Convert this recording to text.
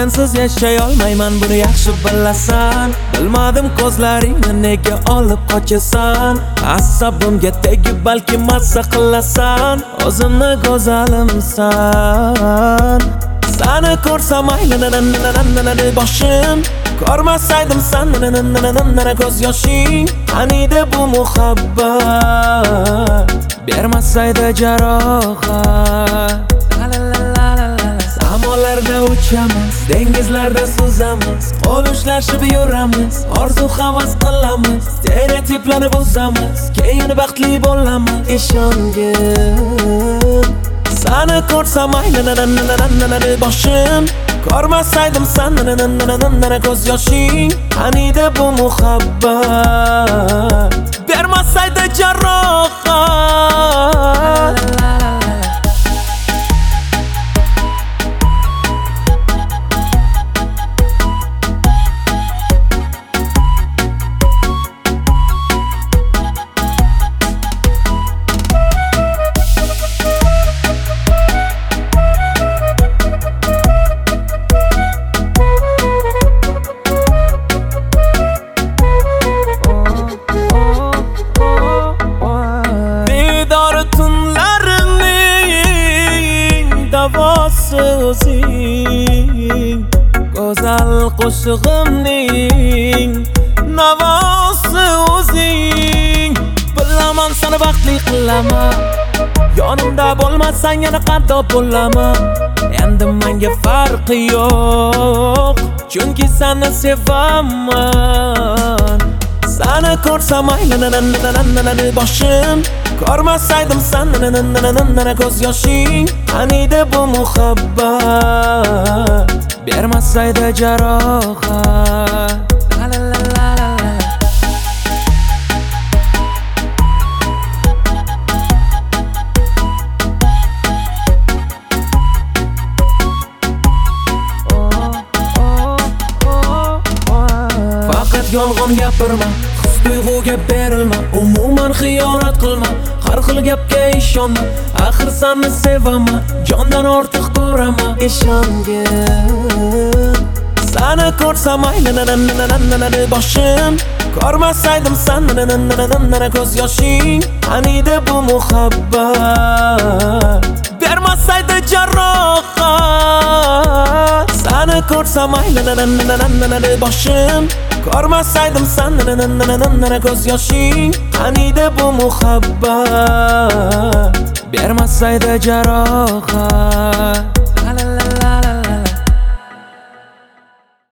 sensiz yashay olmayman, buni yaxshi bilasan. Bilmadim ko'zlaringni nega olib qochasan. Asabimga tegib balki massa qilasan. O'zimni go'zalimsan. Seni ko'rsam aylanadi boshim. Ko'rmasaydim seni ko'z yoshing. Qaniydi bu muhabbat, bermasaydi jarohat. Samolarda uchamiz, dengizlarda suzamiz, qo'l ushlashib yuramiz, orzu havas qilamiz, stereotiplarni buzamiz, keyin baxtli bo'lamiz. Ishongin, seni ko'rsam aylanadi boshim. Ko'rmasaydim seni ko'z yoshing. Qaniydi bu muhabbat, bermasaydi jarohat. O'zing go'zal qo'shig'imning navosi o'zing. Bilaman seni baxtli qilaman, yonimda bo'lmasang yana qandoq bo'laman. Endi menga farqi yo'q, chunki seni sevaman. Seni ko'rsam aylanadi boshim. Ko'rmasaydim seni ko'z yoshing. Qaniydi bu muhabbat, bermasaydi jarohat. Faqat yolg'on gapirma, tuyg'uga berilma, umuman xiyonat qilma, har xil gapga ishonma. Axir seni sevaman, jondan ortiq ko'raman. Ishongin, seni ko'rsam aylanadi boshim. Ko'rmasaydim seni ko'z yoshing. Qaniydi bu muhabbat, bermasaydi jarohat. Seni ko'rsam aylanadi boshim. Ko'rmasaydim seni ko'z yoshing. Qaniydi bu muhabbat, bermasaydi jarohat.